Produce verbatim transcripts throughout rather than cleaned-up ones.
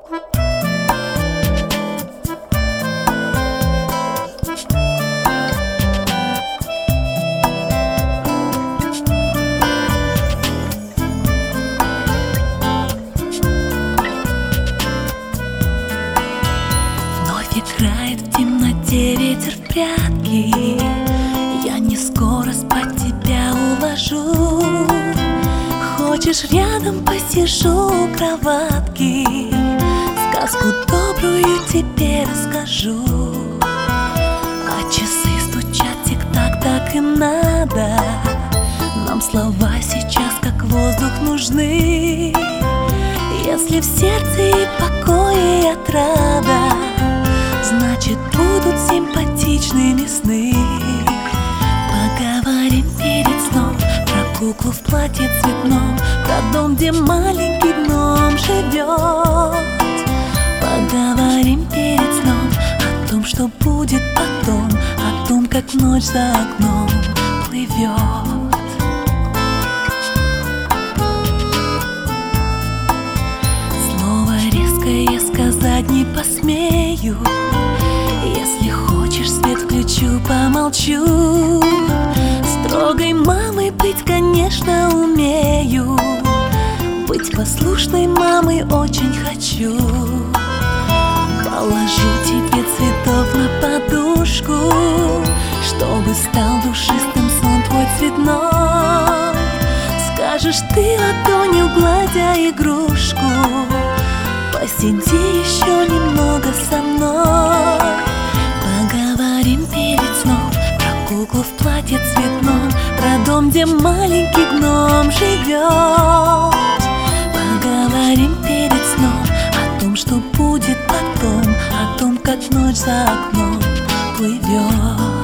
Играет в темноте ветер в прятки. Я не скоро спать тебя уложу. Хочешь, рядом посижу у кроватки, сказку добрую тебе расскажу. А часы стучат тик-так, так и надо. Нам слова сейчас как воздух нужны. Если в сердце и покой, и отрада, значит, будут симпатичными сны. Поговорим перед сном про куклу в платье цветном, про дом, где маленький гном живет. Поговорим перед сном о том, что будет потом, о том, как ночь за окном плывет. Слово резкое сказать не посмею. Если хочешь, свет включу, помолчу. Строгой мамой быть, конечно, умею. Быть послушной мамой очень хочу. Положу тебе цветов на подушку, чтобы стал душистым сон твой цветной. Скажешь ты ладонью, гладя игрушку: посиди еще немного со мной. Поговорим перед сном про куклу в платье цветном, про дом, где маленький гном живет. Поговорим перед сном о том, что будет потом, о том, как ночь за окном плывет.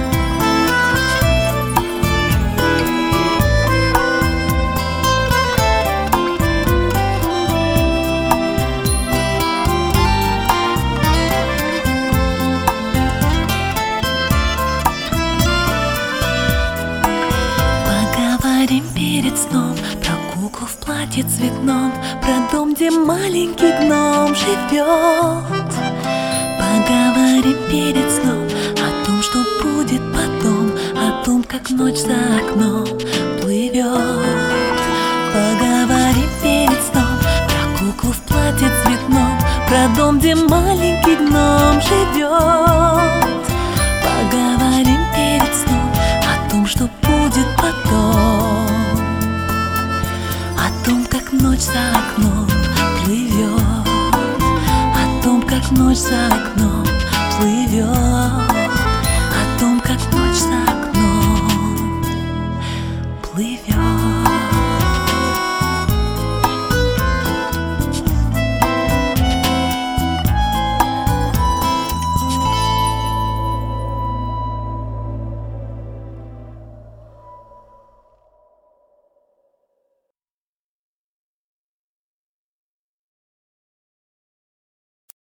Поговорим перед сном про куклу в платье цветном, про дом, где маленький гном живет. Поговорим перед сном о том, что будет потом, о том, как ночь за окном плывет. Поговорим перед сном про куклу в платье цветном, про дом, где маленький гном живет. Поговорим перед сном о том, что будет потом, о том, как ночь за окном плывет, о том, как ночь за окном